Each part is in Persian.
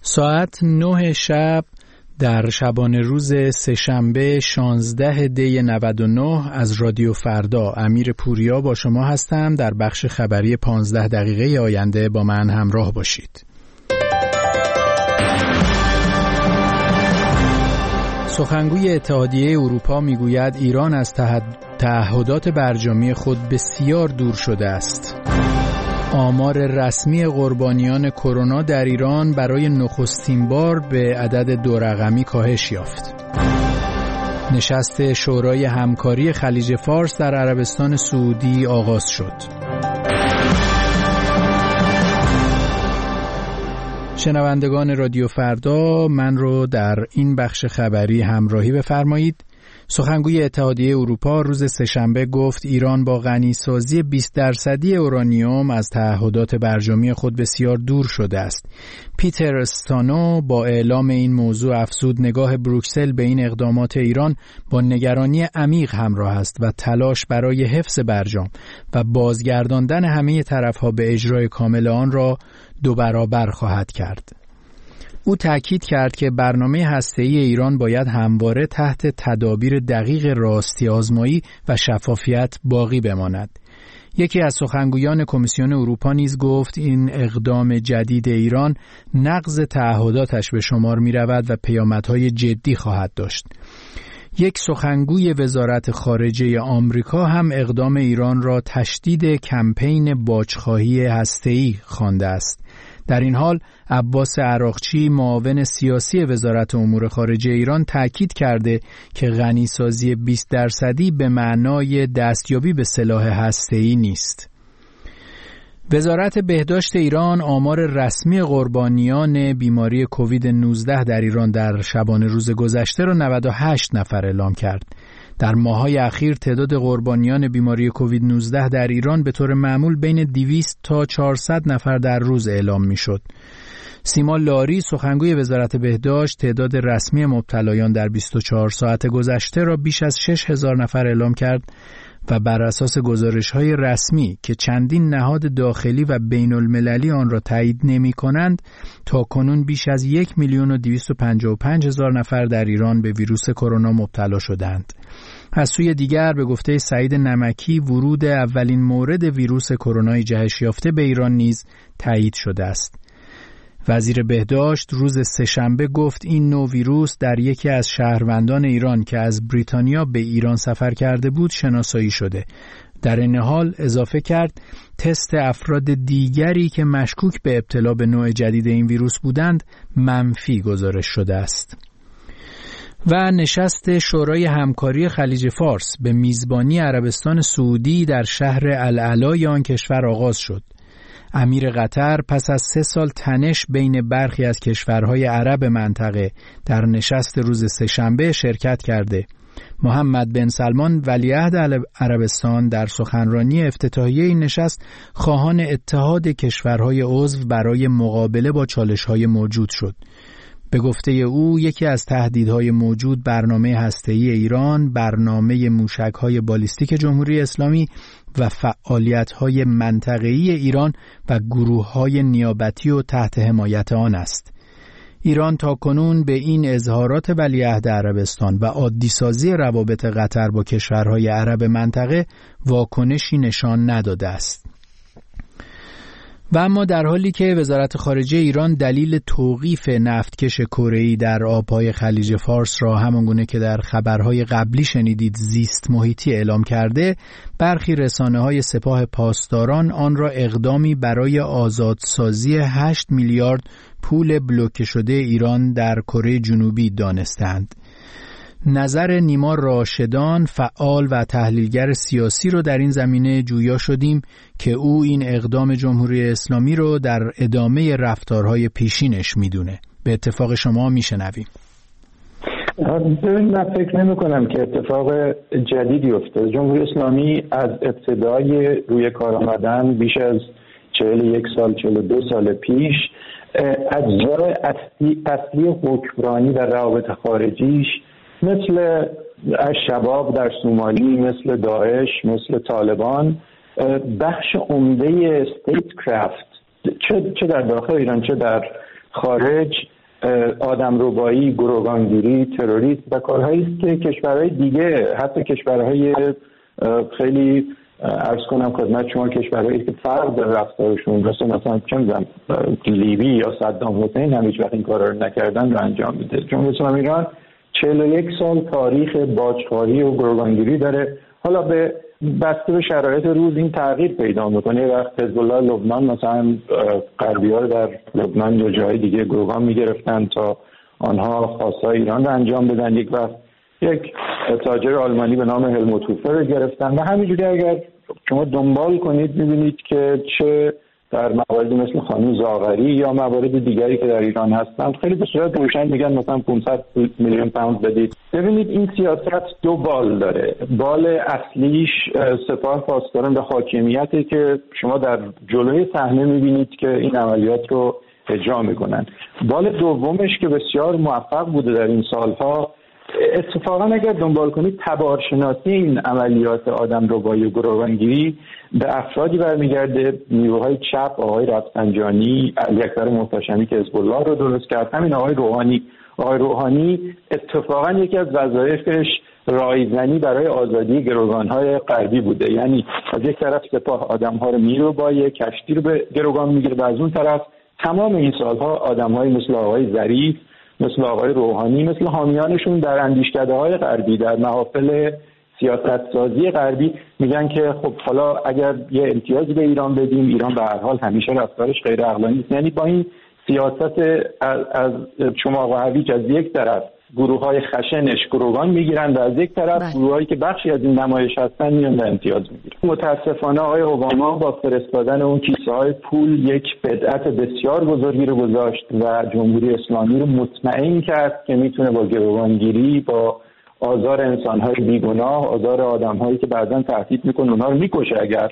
ساعت 9 شب در شبانه روز سه‌شنبه 16 دی 99 از رادیو فردا امیر پوریا با شما هستم. در بخش خبری 15 دقیقه آینده با من همراه باشید. سخنگوی اتحادیه اروپا میگوید ایران از تعهدات برجامی خود بسیار دور شده است. آمار رسمی قربانیان کرونا در ایران برای نخستین بار به عدد 2 رقمی کاهش یافت. نشست شورای همکاری خلیج فارس در عربستان سعودی آغاز شد. شنوندگان رادیو فردا، من رو در این بخش خبری همراهی بفرمایید. سخنگوی اتحادیه اروپا روز سه‌شنبه گفت ایران با غنیسازی 20% اورانیوم از تعهدات برجامی خود بسیار دور شده است. پیتر استانو با اعلام این موضوع افزود نگاه بروکسل به این اقدامات ایران با نگرانی عمیق همراه است و تلاش برای حفظ برجام و بازگرداندن همه طرف‌ها به اجرای کامل آن را 2 برابر خواهد کرد. او تأکید کرد که برنامه هسته‌ای ایران باید همواره تحت تدابیر دقیق راستی آزمایی و شفافیت باقی بماند. یکی از سخنگویان کمیسیون اروپا نیز گفت این اقدام جدید ایران نقض تعهداتش به شمار می رود و پیامدهای جدی خواهد داشت. یک سخنگوی وزارت خارجه آمریکا هم اقدام ایران را تشدید کمپین باج‌خواهی هسته‌ای خوانده است. در این حال عباس عراقچی معاون سیاسی وزارت امور خارجه ایران تأکید کرده که غنیسازی 20% به معنای دستیابی به سلاح هسته‌ای نیست. وزارت بهداشت ایران آمار رسمی قربانیان بیماری کووید 19 در ایران در شبانه روز گذشته را 98 نفر اعلام کرد. در ماه‌های اخیر تعداد قربانیان بیماری کووید 19 در ایران به طور معمول بین 200 تا 400 نفر در روز اعلام می‌شد. سیما لاری سخنگوی وزارت بهداشت تعداد رسمی مبتلایان در 24 ساعت گذشته را بیش از 6000 نفر اعلام کرد و بر اساس گزارش‌های رسمی که چندین نهاد داخلی و بین‌المللی آن را تایید نمی‌کنند، تاکنون بیش از 1,255,000 نفر در ایران به ویروس کرونا مبتلا شدند. از سوی دیگر به گفته سعید نمکی ورود اولین مورد ویروس کرونا جهش یافته به ایران نیز تایید شده است. وزیر بهداشت روز سه‌شنبه گفت این نوع ویروس در یکی از شهروندان ایران که از بریتانیا به ایران سفر کرده بود شناسایی شده. در این حال اضافه کرد تست افراد دیگری که مشکوک به ابتلا به نوع جدید این ویروس بودند منفی گزارش شده است. و نشست شورای همکاری خلیج فارس به میزبانی عربستان سعودی در شهر العلای آن کشور آغاز شد. امیر قطر پس از 3 سال تنش بین برخی از کشورهای عرب منطقه در نشست روز سه‌شنبه شرکت کرده. محمد بن سلمان ولیعهد عربستان در سخنرانی افتتاحیه این نشست خواهان اتحاد کشورهای عضو برای مقابله با چالش‌های موجود شد. به گفته او یکی از تهدیدهای موجود برنامه هسته‌ای ایران، برنامه موشک‌های بالیستیک جمهوری اسلامی و فعالیت‌های منطقه‌ای ایران و گروه‌های نیابتی و تحت حمایت آن است. ایران تاکنون به این اظهارات ولیعهد عربستان و عادی‌سازی روابط قطر با کشورهای عرب منطقه واکنشی نشان نداده است. و اما در حالی که وزارت خارجه ایران دلیل توقیف نفتکش کره‌ای در آبهای خلیج فارس را همانگونه که در خبرهای قبلی شنیدید زیست محیطی اعلام کرده، برخی رسانه‌های سپاه پاسداران آن را اقدامی برای آزادسازی 8 میلیارد پول بلوکه شده ایران در کره جنوبی دانستند. نظر نیما راشدان فعال و تحلیلگر سیاسی رو در این زمینه جویا شدیم که او این اقدام جمهوری اسلامی رو در ادامه رفتارهای پیشینش میدونه. به اتفاق شما میشنویم. من فکر نمی کنم که اتفاق جدیدی افتاد. جمهوری اسلامی از ابتدای روی کار آمدن بیش از 41 سال 42 سال پیش اجزای اصلی حکمرانی و روابط خارجیش مثل الشباب در سومالی، مثل داعش، مثل طالبان بخش عمده استیت کرافت چه در داخل ایران چه در خارج، آدمربایی، گروگانگیری، تروریسم و کارهایی است که کشورهای دیگه، حتی کشورهای خیلی عرض کنم خدمت شما، کشورهایی که فرق در رفتارشون مثلا چه می‌دونم لیبی یا صدام حسین هم هیچ وقت این کارا رو نکردن و انجام میده. جمهوری اسلامی ایران 41 سال تاریخ باجخواری و گروگانگیری داره. حالا به بسته به شرایط روز این تغییر پیدا میکنه. وقت حزب الله لبنان مثلا غربی‌ها رو در لبنان یا جای دیگه گروگان میگرفتن تا آنها خواستای ایران رو انجام بدن. یک وقت یک تاجر آلمانی به نام هلموت هوفر رو گرفتن و همینجوری اگر شما دنبال کنید می‌بینید که چه در مواردی مثل خانم زاغری یا موارد دیگری که در ایران هستند خیلی به صورت روشن میگن مثلا 500 میلیون پوند بدید. ببینید این سیاست دو بال داره. بال اصلیش سپاه پاسداران و حاکمیته که شما در جلوی صحنه میبینید که این عملیات رو اجرا میکنن. بال دومش که بسیار موفق بوده در این سالها، اتفاقا اگر دنبال کنید تبارشناسی این عملیات آدمربایی و گروگانگیری به افرادی برمیگرده، نیروهای چپ، آقای رفسنجانی، علی اکبر محتشمی که حزب الله رو درست کرد، همین آقای روحانی اتفاقا یکی از وظایفش رایزنی برای آزادی گروگانهای غربی بوده. یعنی از یک طرف سپاه آدمها رو میربایه، کشتی رو به گروگان میگیره و از اون طرف تمام این سالها آدم‌های مثل آقای ظریف، مثل آقای روحانی، مثل حامیانشون در اندیشکده‌های غربی، در محافل سیاست سازی غربی میگن که خب حالا اگر یه امتیازی به ایران بدیم، ایران به هر حال همیشه رفتارش غیر عقلانی است. یعنی با این سیاست از شما و هویج از یک طرف گروه‌های خشنش گروگان میگیرن و از یک طرف گروه‌هایی که بخشی از این نمایش هستن میان و امتیاز میگیرن. متاسفانه آقای اوباما با فرستادن اون کیسه‌های پول یک بدعت بسیار بزرگی رو گذاشت و جمهوری اسلامی رو مطمئن کرد که میتونه با گروگانگیری، با آزار انسان‌های بیگناه، آزار آدم‌هایی که بعداً تهدید میکنه اونها رو میکشه اگر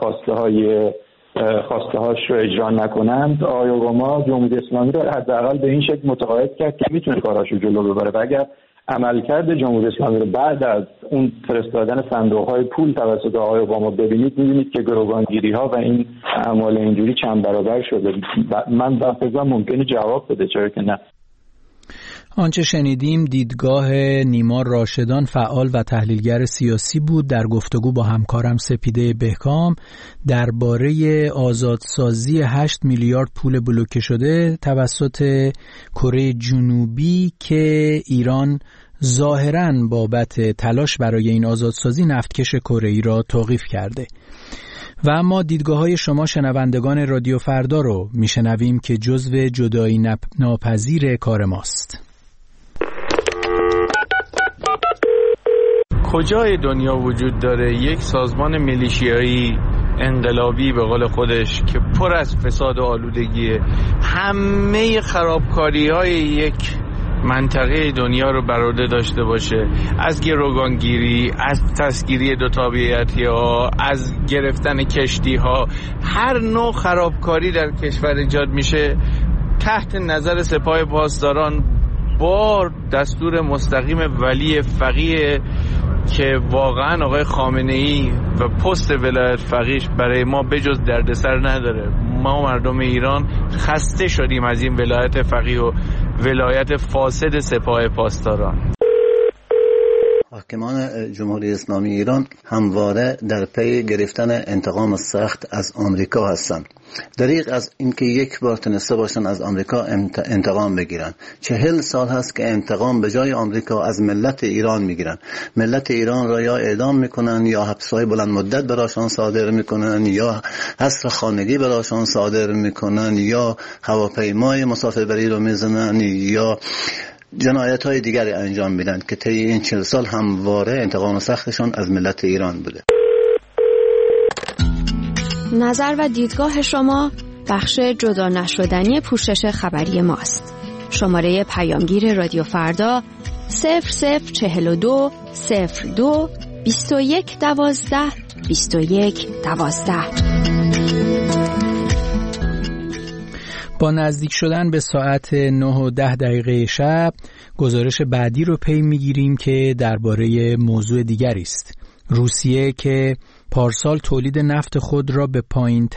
خواسته‌هاش رو اجرا نکنند. آقای اوباما جمهوری اسلامی رو حداقل به این شکل متقاعد کرد که میتونه کاراشو جلو ببره و اگر عملکرد جمهوری اسلامی رو بعد از اون فرستادن صندوق‌های پول توسط آقای اوباما ببینید، می‌بینید که گروگانگیری‌ها و این اعمال اینجوری چند برابر شده. من به فکر ممکنه جواب بده، چرا که نه. آنچه شنیدیم دیدگاه نیما راشدان، فعال و تحلیلگر سیاسی بود در گفتگو با همکارم سپیده بهکام درباره آزادسازی 8 میلیارد پول بلوکه شده توسط کره جنوبی که ایران ظاهراً بابت تلاش برای این آزادسازی نفتکش کره‌ای را توقیف کرده. و اما دیدگاه‌های شما شنوندگان رادیو فردا رو میشنویم که جزو جدایی ناپذیر کار ماست. کجای دنیا وجود داره یک سازمان میلیشیایی انقلابی به قول خودش که پر از فساد و آلودگیه، همه خرابکاری‌های یک منطقه دنیا رو بر عهده داشته باشه، از گروگانگیری، از تسخیری دو تابعیتی‌ها، از گرفتن کشتی‌ها، هر نوع خرابکاری در کشور ایجاد میشه تحت نظر سپاه پاسداران با دستور مستقیم ولی فقیه که واقعا آقای خامنه‌ای و پست ولایت فقیه‌اش برای ما بجز دردسر نداره. ما مردم ایران خسته شدیم از این ولایت فقیه و ولایت فاسد سپاه پاسداران. حاکمان جمهوری اسلامی ایران همواره در پی گرفتن انتقام سخت از آمریکا هستند. دریغ از اینکه یک بار تونسته باشن از آمریکا انتقام بگیرن. 40 سال هست که انتقام به جای آمریکا از ملت ایران میگیرن. ملت ایران را یا اعدام میکنن یا حبس‌های بلند مدت براشان صادر میکنن یا حصر خانگی براشان صادر میکنن یا هواپیمای مسافربری رو میزنن یا جنایت‌های دیگری انجام میدن که طی این 40 سال همواره انتقام سختشان از ملت ایران بوده. نظر و دیدگاه شما بخش جدا نشدنی پوشش خبری ماست. شماره پیامگیر رادیو فردا 0042 02 21 12 21 12. با نزدیک شدن به ساعت 9:10 شب گزارش بعدی رو پی میگیریم که درباره موضوع دیگری است. روسیه که پارسال تولید نفت خود را به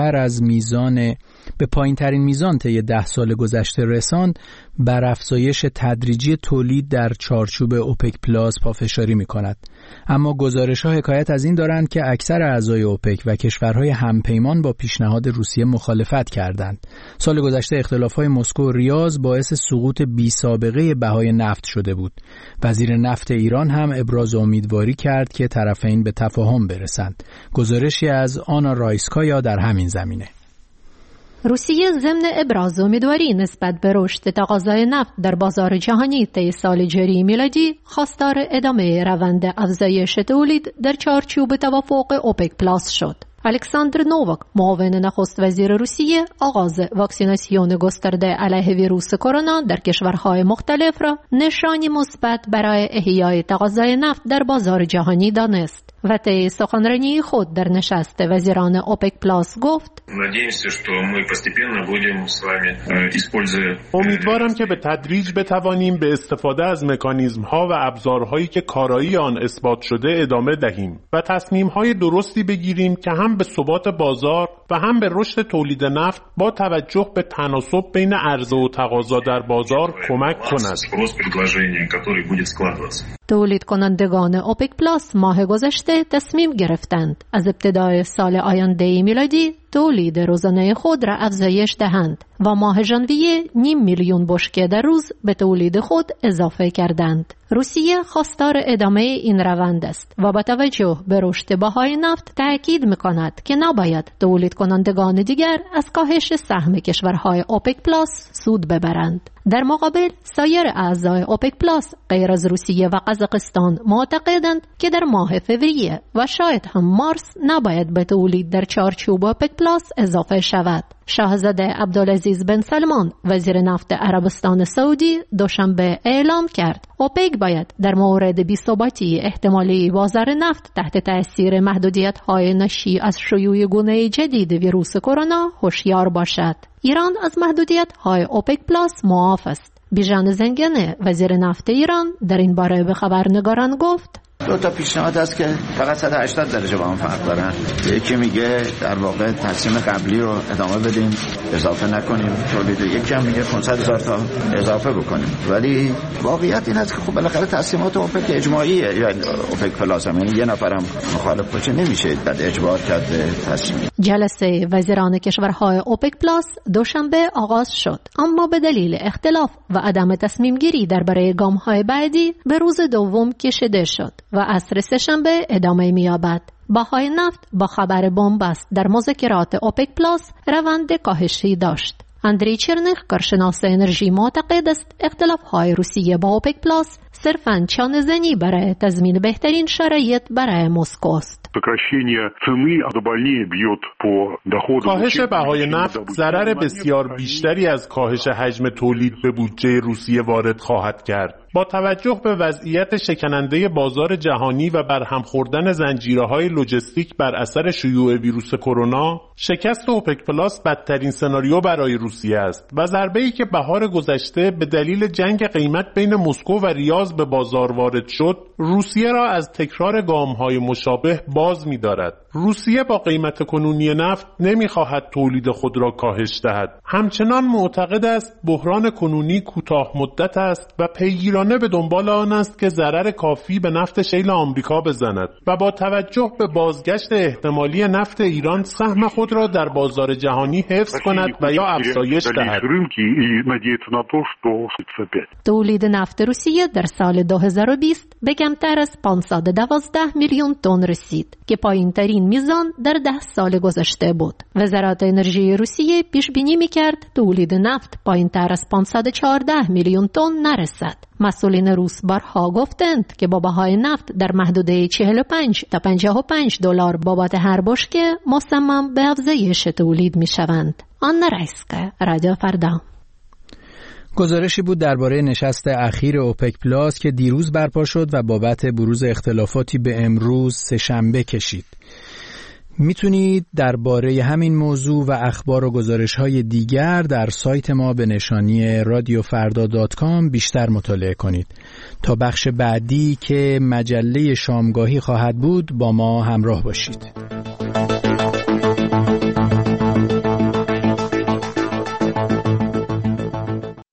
پایین‌ترین میزان طی 10 سال گذشته رساند، بر افزایش تدریجی تولید در چارچوب اوپک پلاس پافشاری می‌کند. اما گزارش‌ها حکایت از این دارند که اکثر اعضای اوپک و کشورهای همپیمان با پیشنهاد روسیه مخالفت کردند. سال گذشته اختلاف‌های مسکو و ریاض باعث سقوط بی‌سابقه بهای نفت شده بود. وزیر نفت ایران هم ابراز امیدواری کرد که طرفین به تفاهم برسند. گزارشی از آنا رایسکایا در همین زمینه. روسیه ضمن ابراز امیدواری نسبت به رشد تقاضای نفت در بازار جهانی طی سال جاری میلادی خواستار ادامه روند افزایش تولید در چارچوب توافق اوپک پلاس شد. الکساندر نوواک، معاون نخست وزیر روسیه، آغاز واکسیناسیون گسترده علیه ویروس کرونا در کشورهای مختلف را نشانی مثبت برای احیای تقاضای نفت در بازار جهانی دانست و طی سخنرانی خود در نشست وزیران اوپک پلاس گفت: امیدوارم که به تدریج بتوانیم به استفاده از مکانیزم‌ها و ابزارهایی که کارایی آن اثبات شده ادامه دهیم و تصمیم‌های درستی بگیریم که هم به ثبات بازار و هم به رشد تولید نفت با توجه به تناسب بین عرضه و تقاضا در بازار کمک کند. تولید کنندگان اوپک پلاس ماه گذشته تصمیم گرفتند از ابتدای سال آینده میلادی تولید روزانه خود را افزایش دهند و ماه ژانویه 500,000 بشکه در روز به تولید خود اضافه کردند. روسیه خواستار ادامه این روند است و با توجه به رشد بهای نفت تأکید می‌کند که نباید تولید کنندگان دیگر از کاهش سهم کشورهای اوپک پلاس سود ببرند. در مقابل سایر اعضای اوپک پلاس غیر از روسیه و قزاقستان معتقدند که در ماه فوریه و شاید هم مارس نباید به تولید در چارچوب اوپک پلاس اضافه شود. شاهزاده عبدالعزیز بن سلمان، وزیر نفت عربستان سعودی، دوشنبه اعلام کرد اوپک باید در مورد بی‌ثباتی احتمالی بازار نفت تحت تأثیر محدودیت‌های ناشی از شیوع گونه جدید ویروس کرونا هوشیار باشد. ایران از محدودیت‌های اوپک پلاس معاف است. بیژن زنگنه، وزیر نفت ایران، در این باره به خبرنگاران گفت: 2 پیشنهاد است که فقط 180 درجه با هم فرق دارن. یکی میگه در واقع تصمیم قبلی رو ادامه بدیم، اضافه نکنیم تولید، یکی هم میگه 500,000 تا اضافه بکنیم. ولی واقعیت این است که خب بالاخره تصمیمات اوپک اجماعیه، یعنی اوپک پلاس هم، یعنی یه نفرم مخالف باشه نمیشه بعد اجبار کرد تصمیم. جلسه وزیران کشورهای اوپک پلاس دوشنبه آغاز شد، اما به دلیل اختلاف و عدم تصمیم گیری درباره گام‌های بعدی به روز دوم کشیده شد و عصر سه‌شنبه ادامه می‌یابد. بهای نفت با خبر بنبست در مذاکرات اوپک پلاس روند کاهشی داشت. اندری چرنخ، کارشناس انرژی، معتقد است اختلاف‌های روسیه با اوپک پلاس صرفاً چانه‌زنی برای تضمین بهترین شرایط برای مسکو است. کاهش بهای نفت ضرر بسیار بیشتری از کاهش حجم تولید به بودجه روسیه وارد خواهد کرد. با توجه به وضعیت شکننده بازار جهانی و برهم خوردن زنجیره‌های لوجستیک بر اثر شیوع ویروس کرونا، شکست اوپک پلاس بدترین سناریو برای روسیه است و ضربه‌ای که بهار گذشته به دلیل جنگ قیمت بین مسکو و ریاض به بازار وارد شد، روسیه را از تکرار گام‌های مشابه باز می‌دارد. روسیه با قیمت کنونی نفت نمی‌خواهد تولید خود را کاهش دهد. همچنان معتقد است بحران کنونی کوتاه مدت است و پیگیرانه به دنبال آن است که ضرر کافی به نفت شیل آمریکا بزند و با توجه به بازگشت احتمالی نفت ایران سهم خود را در بازار جهانی حفظ کند و یا افزایش دهد. تولید نفت روسیه در سال 2020 به کمتر از 512 میلیون تن رسید که پایین‌ترین میزان در 10 سال گذشته بود. وزارت انرژی روسیه پیش بینی می‌کرد تولید نفت پایین‌تر از 514 میلیون تن نرسد. مسئولین روس بارها گفتند که با بهای نفت در محدوده 45 تا 55 دلار بابت هر بشکه مصمم به افزایش تولید می‌شوند. آنا رایسکایا، رادیو فردا. گزارشی بود درباره نشست اخیر اوپک پلاس که دیروز برپا شد و بابت بروز اختلافاتی به امروز سه‌شنبه کشید. میتونید درباره همین موضوع و اخبار و گزارش‌های دیگر در سایت ما به نشانی radiofarda.com بیشتر مطالعه کنید. تا بخش بعدی که مجله شامگاهی خواهد بود با ما همراه باشید.